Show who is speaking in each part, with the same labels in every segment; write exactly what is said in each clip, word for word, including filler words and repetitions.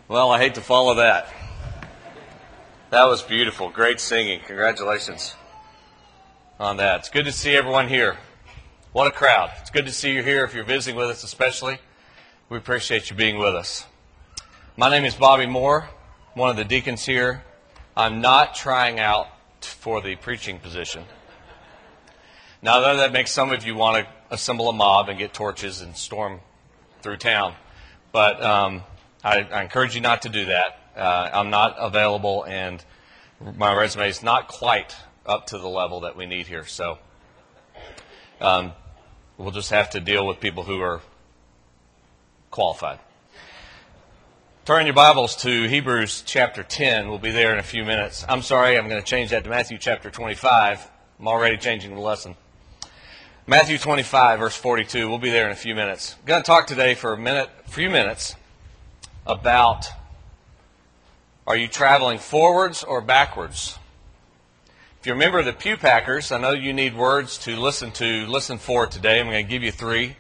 Speaker 1: Well, I hate to follow that. That was beautiful. Great singing. Congratulations on that. It's good to see everyone here. What a crowd. It's good to see you here if you're visiting with us especially. We appreciate you being with us. My name is Bobby Moore, one of the deacons here. I'm not trying out for the preaching position. Now, I know that makes some of you want to assemble a mob and get torches and storm through town. But um, I, I encourage you not to do that. Uh, I'm not available, and my resume is not quite up to the level that we need here. So um, we'll just have to deal with people who are qualified. Turn your Bibles to Hebrews chapter ten. We'll be there in a few minutes. I'm sorry, I'm going to change that to Matthew chapter twenty-five. I'm already changing the lesson. Matthew twenty-five, verse forty-two. We'll be there in a few minutes. I'm going to talk today for a minute, a few minutes about, are you traveling forwards or backwards? If you're a member of the Pew Packers, I know you need words to listen to, listen for today. I'm going to give you three.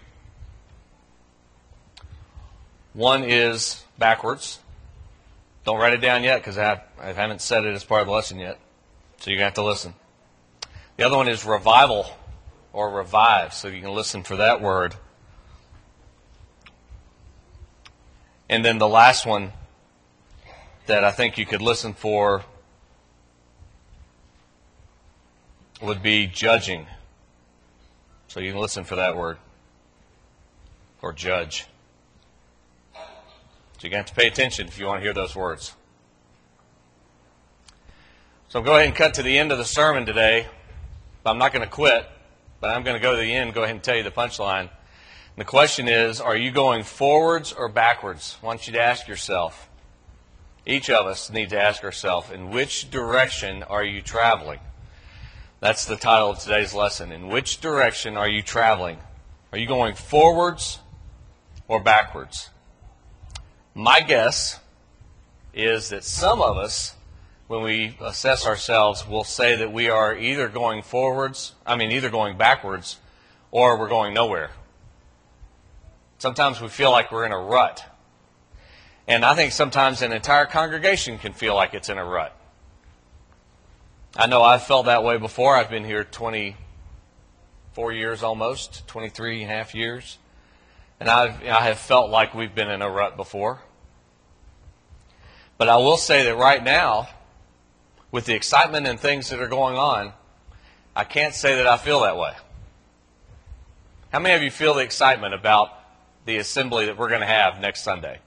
Speaker 1: One is backwards. Don't write it down yet because I, I haven't said it as part of the lesson yet. So you're going to have to listen. The other one is revival or revive. So you can listen for that word. And then the last one that I think you could listen for would be judging. So you can listen for that word. Or judge. So you're going to have to pay attention if you want to hear those words. So go ahead and cut to the end of the sermon today. I'm not going to quit, but I'm going to go to the end, go ahead and tell you the punchline. And the question is, are you going forwards or backwards? I want you to ask yourself. Each of us need to ask ourselves, in which direction are you traveling? That's the title of today's lesson. In which direction are you traveling? Are you going forwards or backwards? My guess is that some of us, when we assess ourselves, will say that we are either going forwards, I mean either going backwards, or we're going nowhere. Sometimes we feel like we're in a rut. And I think sometimes an entire congregation can feel like it's in a rut. I know I've felt that way before. I've been here twenty-four years almost, twenty-three and a half years. And I've, I have felt like we've been in a rut before. But I will say that right now, with the excitement and things that are going on, I can't say that I feel that way. How many of you feel the excitement about the assembly that we're going to have next Sunday?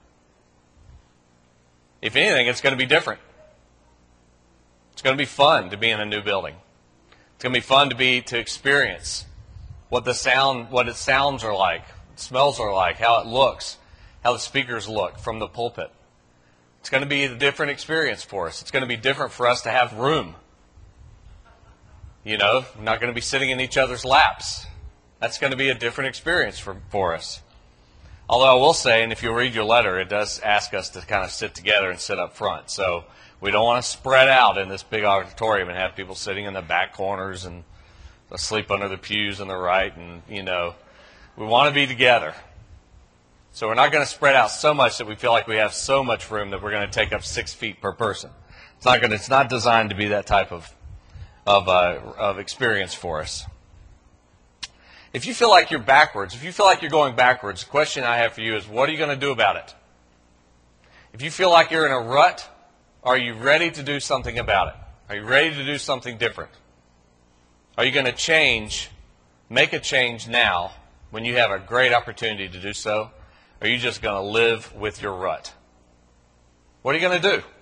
Speaker 1: If anything, it's going to be different. It's going to be fun to be in a new building. It's going to be fun to be to experience what the sound, what its sounds are like, what smells are like, how it looks, how the speakers look from the pulpit. It's going to be a different experience for us. It's going to be different for us to have room. You know, we're not going to be sitting in each other's laps. That's going to be a different experience for, for us. Although I will say, and if you read your letter, it does ask us to kind of sit together and sit up front. So we don't want to spread out in this big auditorium and have people sitting in the back corners and asleep under the pews on the right. And, you know, we want to be together. So we're not going to spread out so much that we feel like we have so much room that we're going to take up six feet per person. It's not going to, it's not designed to be that type of of uh, of experience for us. If you feel like you're backwards, if you feel like you're going backwards, the question I have for you is, what are you going to do about it? If you feel like you're in a rut, are you ready to do something about it? Are you ready to do something different? Are you going to change, make a change now when you have a great opportunity to do so? Or are you just going to live with your rut? What are you going to do?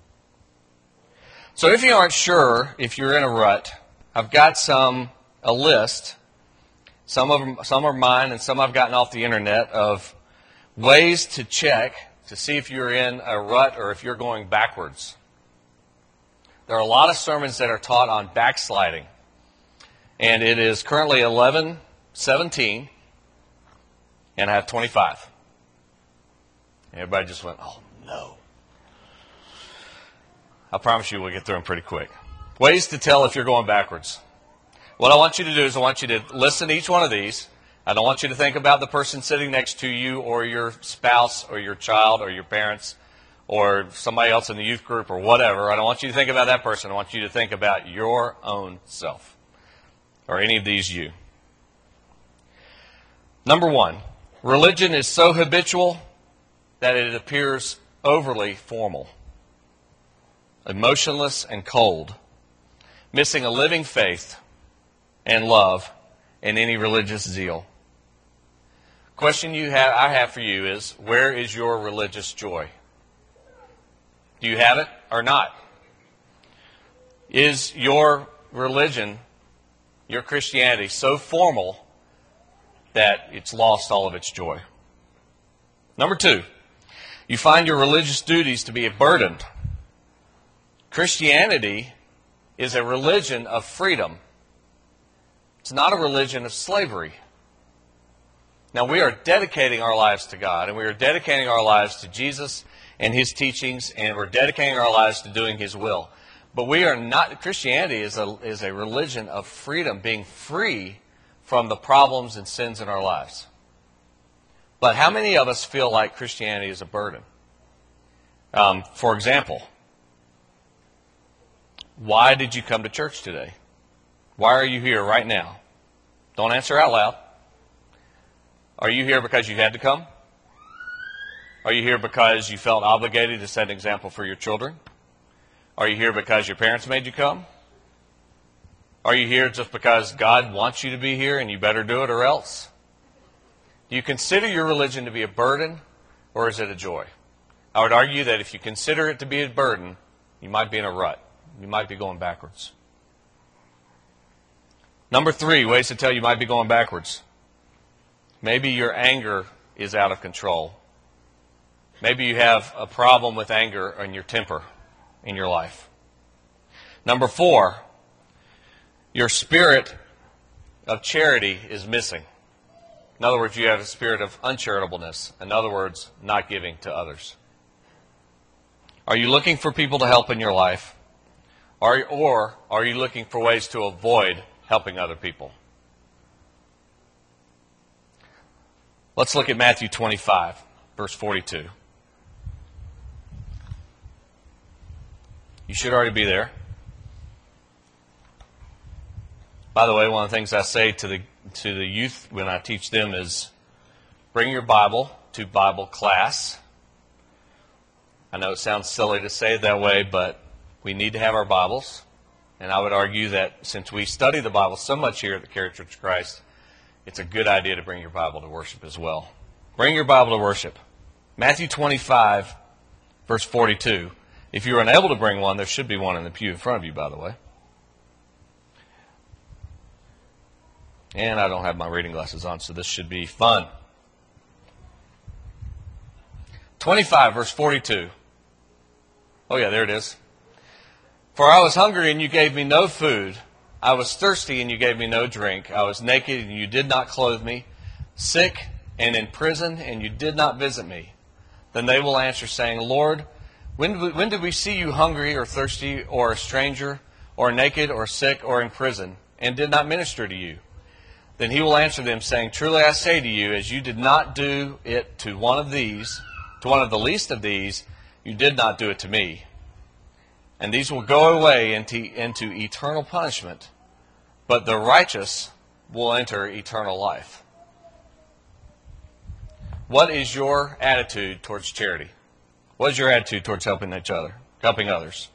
Speaker 1: So if you aren't sure if you're in a rut, I've got some, a list. Some of them, some are mine and some I've gotten off the internet of ways to check to see if you're in a rut or if you're going backwards. There are a lot of sermons that are taught on backsliding. And it is currently eleven seventeen, and I have twenty-five. And everybody just went, oh no. I promise you we'll get through them pretty quick. Ways to tell if you're going backwards. What I want you to do is I want you to listen to each one of these. I don't want you to think about the person sitting next to you or your spouse or your child or your parents or somebody else in the youth group or whatever. I don't want you to think about that person. I want you to think about your own self, or any of these you. Number one, religion is so habitual that it appears overly formal, emotionless and cold, missing a living faith and love and any religious zeal. Question you have, I have for you is, where is your religious joy? Do you have it or not? Is your religion, your Christianity, so formal that it's lost all of its joy? Number two, you find your religious duties to be a burden. Christianity is a religion of freedom. It's not a religion of slavery. Now, we are dedicating our lives to God, and we are dedicating our lives to Jesus and His teachings, and we're dedicating our lives to doing His will. But we are not, Christianity is a, is a religion of freedom, being free from the problems and sins in our lives. But how many of us feel like Christianity is a burden? Um, for example, why did you come to church today? Why are you here right now? Don't answer out loud. Are you here because you had to come? Are you here because you felt obligated to set an example for your children? Are you here because your parents made you come? Are you here just because God wants you to be here and you better do it or else? Do you consider your religion to be a burden, or is it a joy? I would argue that if you consider it to be a burden, you might be in a rut. You might be going backwards. Number three, ways to tell you might be going backwards. Maybe your anger is out of control. Maybe you have a problem with anger and your temper in your life. Number four, your spirit of charity is missing. In other words, you have a spirit of uncharitableness. In other words, not giving to others. Are you looking for people to help in your life? Or, or are you looking for ways to avoid helping other people? Let's look at Matthew twenty-five, verse forty-two. You should already be there. By the way, one of the things I say to the to the youth when I teach them is, bring your Bible to Bible class. I know it sounds silly to say it that way, but we need to have our Bibles. And I would argue that since we study the Bible so much here at the Cary Church of Christ, it's a good idea to bring your Bible to worship as well. Bring your Bible to worship. Matthew twenty-five, verse forty-two. If you're unable to bring one, there should be one in the pew in front of you, by the way. And I don't have my reading glasses on, so this should be fun. twenty-five, verse forty-two. Oh yeah, there it is. For I was hungry, and you gave me no food. I was thirsty, and you gave me no drink. I was naked, and you did not clothe me. Sick and in prison, and you did not visit me. Then they will answer, saying, Lord, when did we, when did we see you hungry or thirsty or a stranger or naked or sick or in prison, and did not minister to you? Then he will answer them, saying, Truly I say to you, as you did not do it to one of these, to one of the least of these, you did not do it to me. And these will go away into, into eternal punishment, but the righteous will enter eternal life. What is your attitude towards charity? What is your attitude towards helping each other, helping others?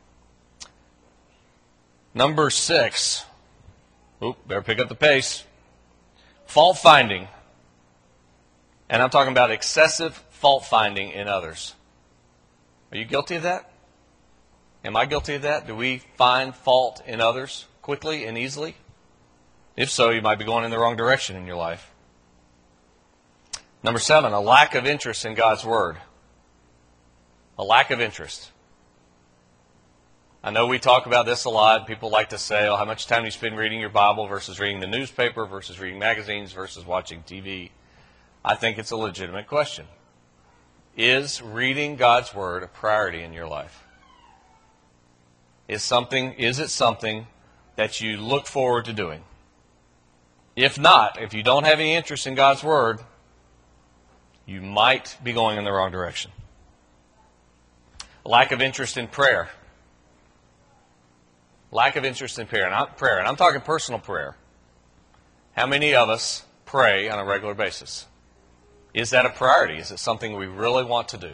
Speaker 1: Number six. Oop, better pick up the pace. Fault finding. And I'm talking about excessive fault finding in others. Are you guilty of that? Am I guilty of that? Do we find fault in others quickly and easily? If so, you might be going in the wrong direction in your life. Number seven, a lack of interest in God's Word. A lack of interest. I know we talk about this a lot. People like to say, oh, how much time do you spend reading your Bible versus reading the newspaper versus reading magazines versus watching T V? I think it's a legitimate question. Is reading God's Word a priority in your life? Is something, is it something that you look forward to doing? If not, if you don't have any interest in God's Word, you might be going in the wrong direction. lack of interest in prayer. Lack of interest in prayer. Not prayer, and I'm talking personal prayer. How many of us pray on a regular basis? Is that a priority? Is it something we really want to do?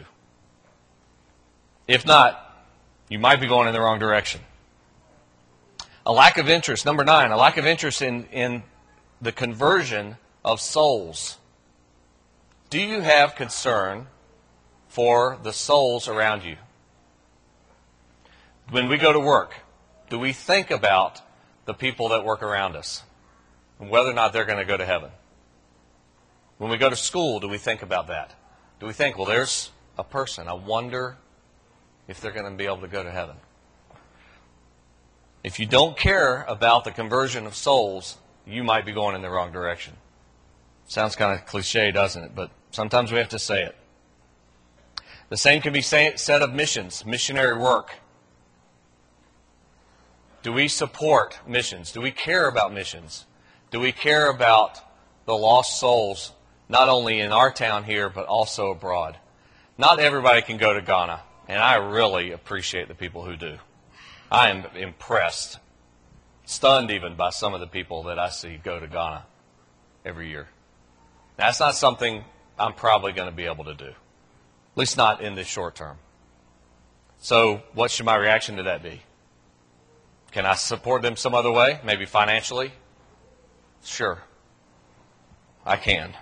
Speaker 1: If not, you might be going in the wrong direction. A lack of interest. Number nine, a lack of interest in, in the conversion of souls. Do you have concern for the souls around you? When we go to work, do we think about the people that work around us and whether or not they're going to go to heaven? When we go to school, do we think about that? Do we think, well, there's a person, I wonder if they're going to be able to go to heaven? If you don't care about the conversion of souls, you might be going in the wrong direction. Sounds kind of cliche, doesn't it? But sometimes we have to say it. The same can be say, said of missions, missionary work. Do we support missions? Do we care about missions? Do we care about the lost souls, not only in our town here, but also abroad? Not everybody can go to Ghana, and I really appreciate the people who do. I am impressed, stunned even by some of the people that I see go to Ghana every year. That's not something I'm probably going to be able to do, at least not in the short term. So what should my reaction to that be? Can I support them some other way, maybe financially? Sure, I can.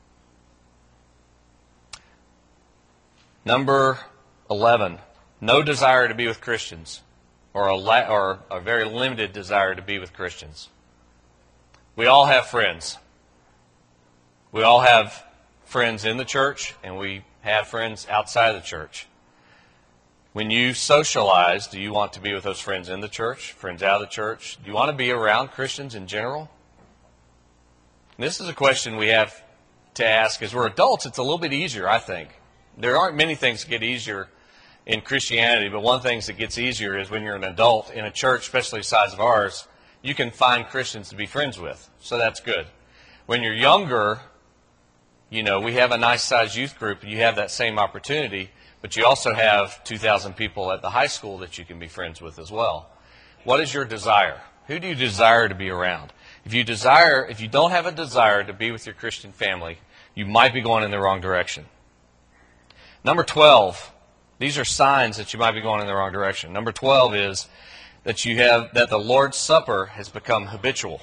Speaker 1: Number eleven, no desire to be with Christians. Or a, la- or a very limited desire to be with Christians. We all have friends. We all have friends in the church, and we have friends outside the church. When you socialize, do you want to be with those friends in the church, friends out of the church? Do you want to be around Christians in general? And this is a question we have to ask. As we're adults, it's a little bit easier, I think. There aren't many things that get easier in Christianity, but one thing that gets easier is when you're an adult in a church, especially the size of ours, you can find Christians to be friends with. So that's good. When you're younger, you know, we have a nice sized youth group, and you have that same opportunity, but you also have two thousand people at the high school that you can be friends with as well. What is your desire? Who do you desire to be around? If you desire, if you don't have a desire to be with your Christian family, you might be going in the wrong direction. Number twelve. These are signs that you might be going in the wrong direction. Number twelve is that you have that the Lord's Supper has become habitual.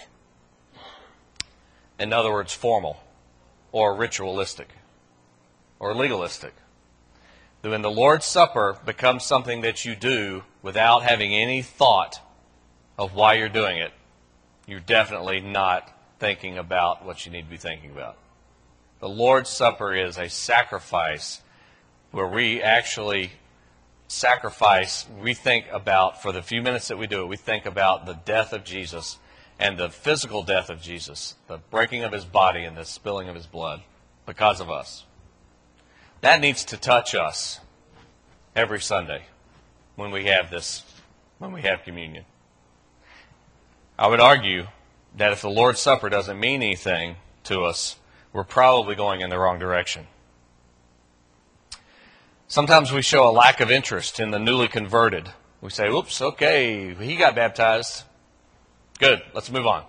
Speaker 1: In other words, formal or ritualistic or legalistic. When the Lord's Supper becomes something that you do without having any thought of why you're doing it, you're definitely not thinking about what you need to be thinking about. The Lord's Supper is a sacrifice where we actually sacrifice, we think about, for the few minutes that we do it, we think about the death of Jesus and the physical death of Jesus, the breaking of his body and the spilling of his blood because of us. That needs to touch us every Sunday when we have this, when we have communion. I would argue that if the Lord's Supper doesn't mean anything to us, we're probably going in the wrong direction. Sometimes we show a lack of interest in the newly converted. We say, oops, okay, he got baptized. Good, let's move on.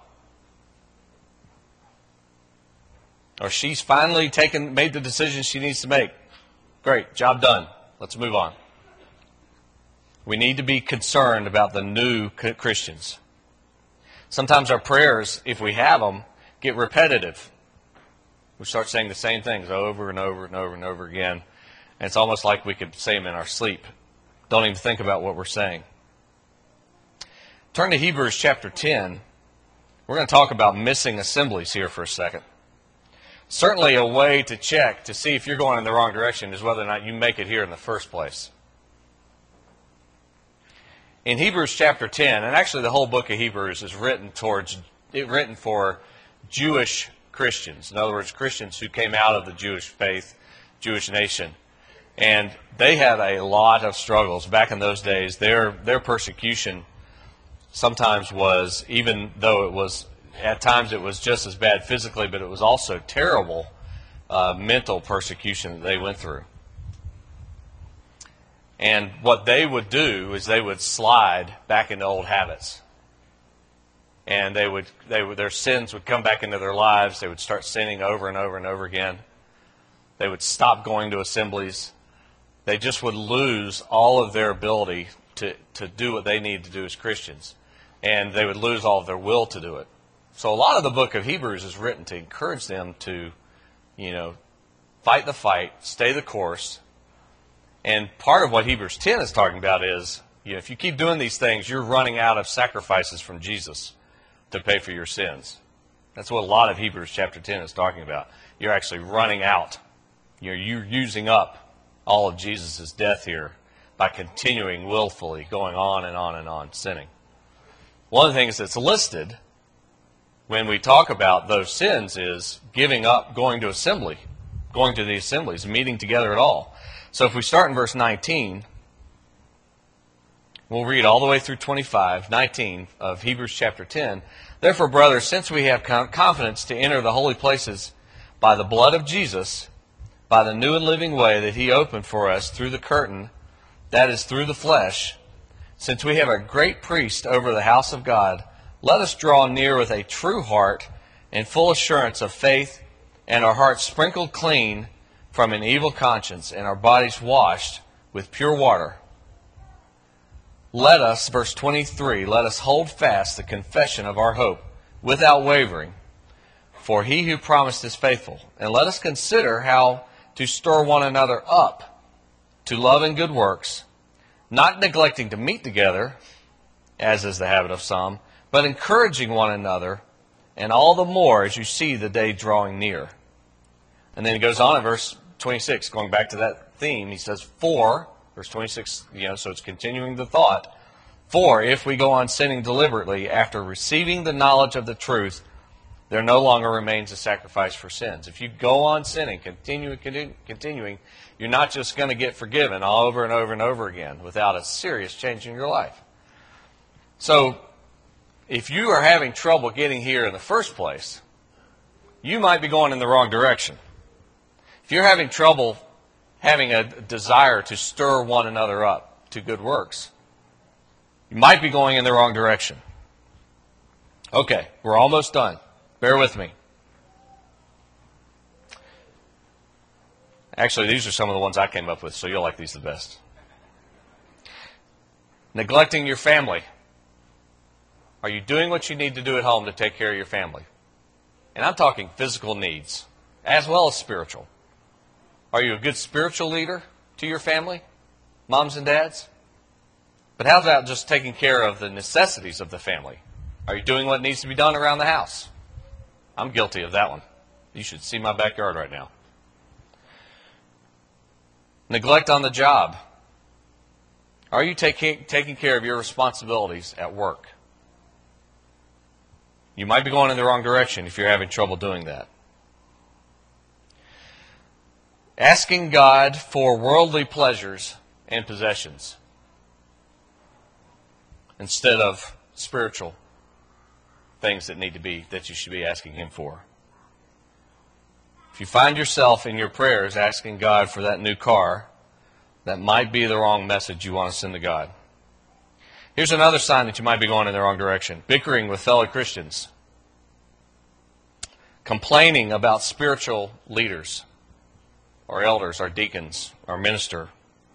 Speaker 1: Or she's finally taken, made the decision she needs to make. Great, job done. Let's move on. We need to be concerned about the new Christians. Sometimes our prayers, if we have them, get repetitive. We start saying the same things over and over and over and over again. And it's almost like we could say them in our sleep. Don't even think about what we're saying. Turn to Hebrews chapter ten. We're going to talk about missing assemblies here for a second. Certainly a way to check to see if you're going in the wrong direction is whether or not you make it here in the first place. In Hebrews chapter ten, and actually the whole book of Hebrews is written towards, it written for Jewish Christians. In other words, Christians who came out of the Jewish faith, Jewish nation. And they had a lot of struggles. Back in those days, their their persecution sometimes was, even though it was, at times it was just as bad physically, but it was also terrible uh, mental persecution that they went through. And what they would do is they would slide back into old habits. And they would, they would, their sins would come back into their lives. They would start sinning over and over and over again. They would stop going to assemblies. They just would lose all of their ability to, to do what they need to do as Christians. And they would lose all of their will to do it. So a lot of the book of Hebrews is written to encourage them to, you know, fight the fight, stay the course. And part of what Hebrews ten is talking about is, you know, if you keep doing these things, you're running out of sacrifices from Jesus to pay for your sins. That's what a lot of Hebrews chapter ten is talking about. You're actually running out. You're, you're using up all of Jesus' death here by continuing willfully, going on and on and on, sinning. One of the things that's listed when we talk about those sins is giving up going to assembly, going to the assemblies, meeting together at all. So if we start in verse nineteen, we'll read all the way through twenty-five, nineteen of Hebrews chapter ten. Therefore, brothers, since we have confidence to enter the holy places by the blood of Jesus, by the new and living way that he opened for us through the curtain, that is, through the flesh, since we have a great priest over the house of God, let us draw near with a true heart and full assurance of faith, and our hearts sprinkled clean from an evil conscience, and our bodies washed with pure water. Let us, verse twenty-three, let us hold fast the confession of our hope without wavering, for he who promised is faithful. And let us consider how to stir one another up to love and good works, not neglecting to meet together, as is the habit of some, but encouraging one another, and all the more as you see the day drawing near. And then he goes on in verse twenty-six, going back to that theme, he says, for, verse twenty-six, you know, so it's continuing the thought, for if we go on sinning deliberately after receiving the knowledge of the truth, there no longer remains a sacrifice for sins. If you go on sinning, continuing, continu- continuing, you're not just going to get forgiven all over and over and over again without a serious change in your life. So, if you are having trouble getting here in the first place, you might be going in the wrong direction. If you're having trouble having a desire to stir one another up to good works, you might be going in the wrong direction. Okay, we're almost done. Bear with me. Actually, these are some of the ones I came up with, so you'll like these the best. Neglecting your family. Are you doing what you need to do at home to take care of your family? And I'm talking physical needs, as well as spiritual. Are you a good spiritual leader to your family, moms and dads? But how about just taking care of the necessities of the family? Are you doing what needs to be done around the house? I'm guilty of that one. You should see my backyard right now. Neglect on the job. Are you taking, taking care of your responsibilities at work? You might be going in the wrong direction if you're having trouble doing that. Asking God for worldly pleasures and possessions instead of spiritual things that need to be, that you should be asking Him for. If you find yourself in your prayers asking God for that new car, that might be the wrong message you want to send to God. Here's another sign that you might be going in the wrong direction. Bickering with fellow Christians. Complaining about spiritual leaders, our elders, our deacons, our minister.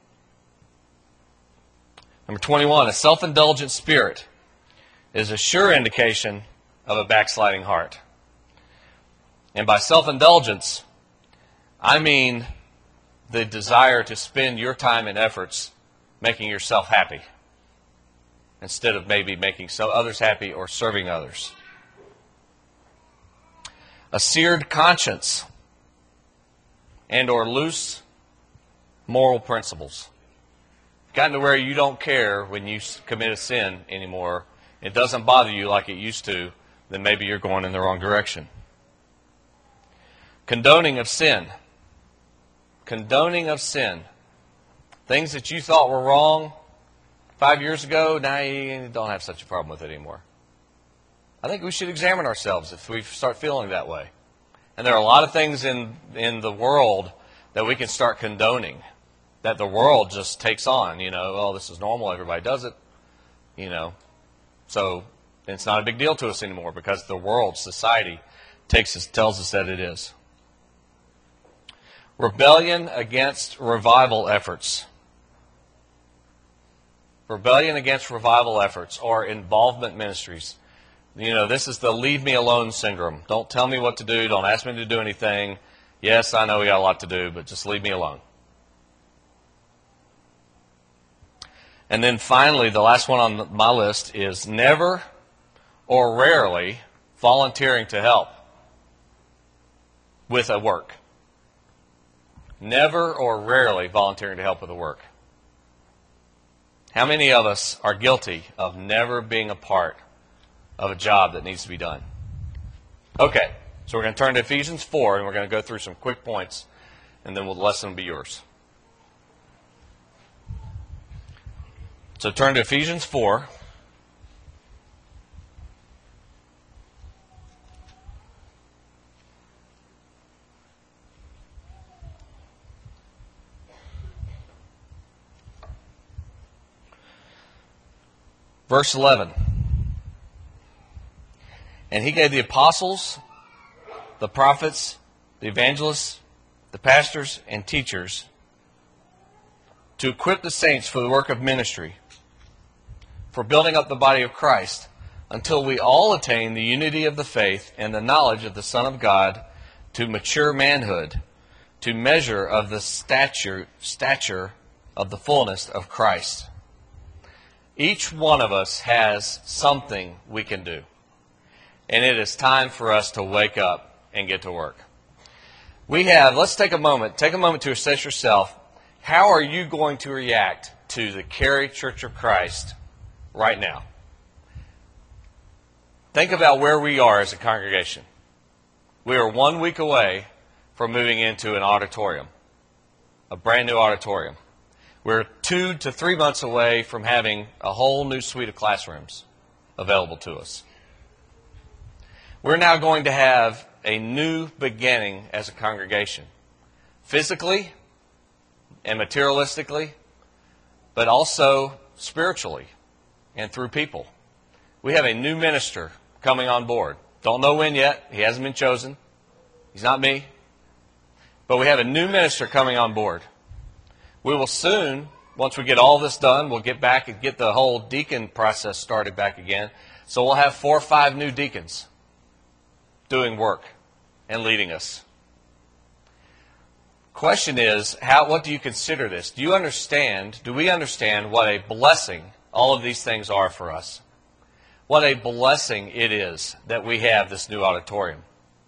Speaker 1: Number twenty-one, a self-indulgent spirit is a sure indication of a backsliding heart. And by self-indulgence, I mean the desire to spend your time and efforts making yourself happy instead of maybe making so others happy or serving others. A seared conscience and or loose moral principles. Gotten to where you don't care when you commit a sin anymore. It doesn't bother you like it used to, then maybe you're going in the wrong direction. Condoning of sin. Condoning of sin. Things that you thought were wrong five years ago, now you don't have such a problem with it anymore. I think we should examine ourselves if we start feeling that way. And there are a lot of things in, in the world that we can start condoning that the world just takes on. You know, oh, this is normal, everybody does it. You know, so it's not a big deal to us anymore because the world, society, takes us, tells us that it is. Rebellion against revival efforts. Rebellion against revival efforts or involvement ministries. You know, this is the leave me alone syndrome. Don't tell me what to do. Don't ask me to do anything. Yes, I know we got a lot to do, but just leave me alone. And then finally, the last one on my list is never or rarely volunteering to help with a work. Never or rarely volunteering to help with a work. How many of us are guilty of never being a part of a job that needs to be done? Okay, so we're going to turn to Ephesians four, and we're going to go through some quick points, and then the lesson will be yours. So turn to Ephesians four. Verse eleven. And he gave the apostles, the prophets, the evangelists, the pastors, and teachers to equip the saints for the work of ministry, for building up the body of Christ, until we all attain the unity of the faith and the knowledge of the Son of God, to mature manhood, to measure of the stature, stature of the fullness of Christ. Each one of us has something we can do. And it is time for us to wake up and get to work. We have, let's take a moment, take a moment to assess yourself. How are you going to react to the Cary Church of Christ right now? Think about where we are as a congregation. We are one week away from moving into an auditorium, a brand new auditorium. We're two to three months away from having a whole new suite of classrooms available to us. We're now going to have a new beginning as a congregation, physically and materialistically, but also spiritually and through people. We have a new minister coming on board. Don't know when yet. He hasn't been chosen. He's not me. But we have a new minister coming on board. We will soon, once we get all this done, we'll get back and get the whole deacon process started back again. So we'll have four or five new deacons doing work and leading us. Question is, how? What do you consider this? Do you understand, do we understand what a blessing all of these things are for us? What a blessing it is that we have this new auditorium.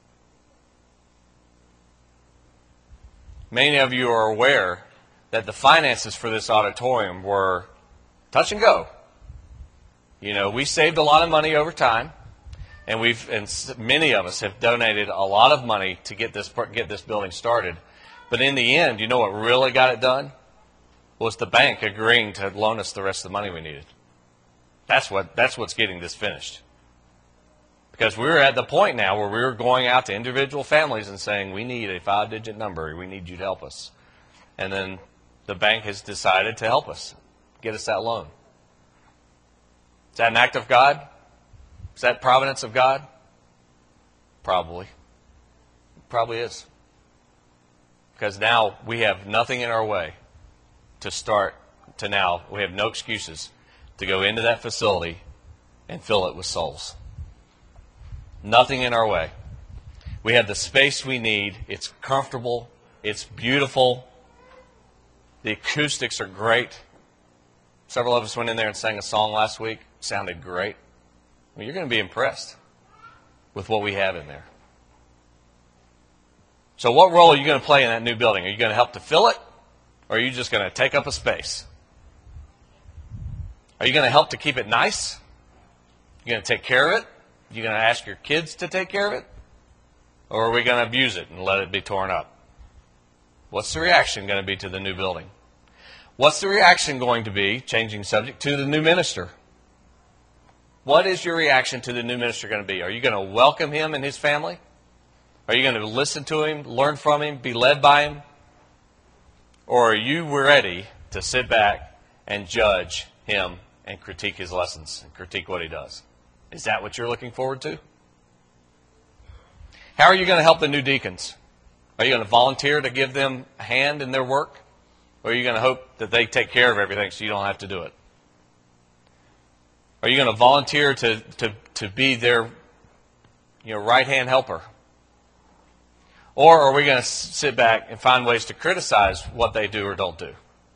Speaker 1: Many of you are aware that the finances for this auditorium were touch and go. You know, we saved a lot of money over time, and we've and many of us have donated a lot of money to get this get this building started. But in the end, you know what really got it done? Was the bank agreeing to loan us the rest of the money we needed. That's what that's what's getting this finished. Because we're at the point now where we're going out to individual families and saying, we need a five-digit number. We need you to help us. And then the bank has decided to help us, get us that loan. Is that an act of God? Is that providence of God? Probably. Probably is. Because now we have nothing in our way to start to now. We have no excuses to go into that facility and fill it with souls. Nothing in our way. We have the space we need. It's comfortable. It's beautiful. The acoustics are great. Several of us went in there and sang a song last week. It sounded great. I mean, you're going to be impressed with what we have in there. So what role are you going to play in that new building? Are you going to help to fill it? Or are you just going to take up a space? Are you going to help to keep it nice? You're going to take care of it? You're going to ask your kids to take care of it? Or are we going to abuse it and let it be torn up? What's the reaction going to be to the new building? What's the reaction going to be, changing subject, to the new minister? What is your reaction to the new minister going to be? Are you going to welcome him and his family? Are you going to listen to him, learn from him, be led by him? Or are you ready to sit back and judge him and critique his lessons and critique what he does? Is that what you're looking forward to? How are you going to help the new deacons? Are you going to volunteer to give them a hand in their work? Or are you going to hope that they take care of everything so you don't have to do it? Are you going to volunteer to, to, to be their you know, right-hand helper? Or are we going to sit back and find ways to criticize what they do or don't do?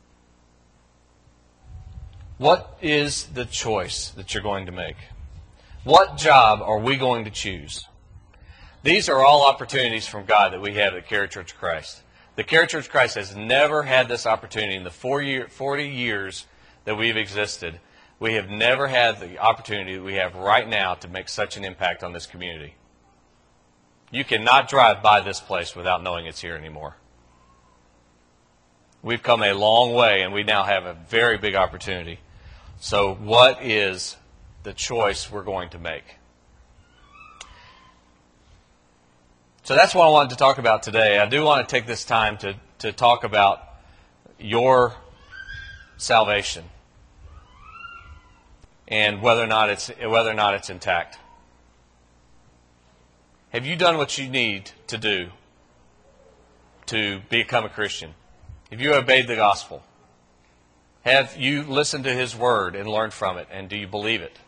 Speaker 1: What is the choice that you're going to make? What job are we going to choose? These are all opportunities from God that we have at Carey Church of Christ. The Carey Church of Christ has never had this opportunity in the four year, forty years that we've existed. We have never had the opportunity that we have right now to make such an impact on this community. You cannot drive by this place without knowing it's here anymore. We've come a long way, and we now have a very big opportunity. So what is the choice we're going to make? So that's what I wanted to talk about today. I do want to take this time to, to talk about your salvation and whether or not it's whether or not it's intact. Have you done what you need to do to become a Christian? Have you obeyed the gospel? Have you listened to His Word and learned from it? And do you believe it?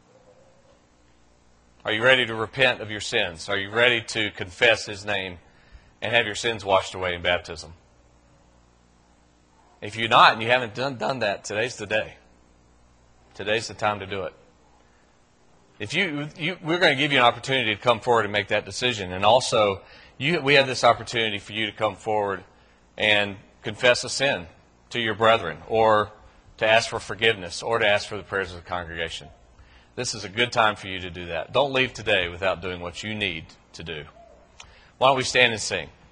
Speaker 1: Are you ready to repent of your sins? Are you ready to confess His name and have your sins washed away in baptism? If you're not and you haven't done, done that, today's the day. Today's the time to do it. If you, you, we're going to give you an opportunity to come forward and make that decision. And also, you, we have this opportunity for you to come forward and confess a sin to your brethren, or to ask for forgiveness, or to ask for the prayers of the congregation. This is a good time for you to do that. Don't leave today without doing what you need to do. Why don't we stand and sing?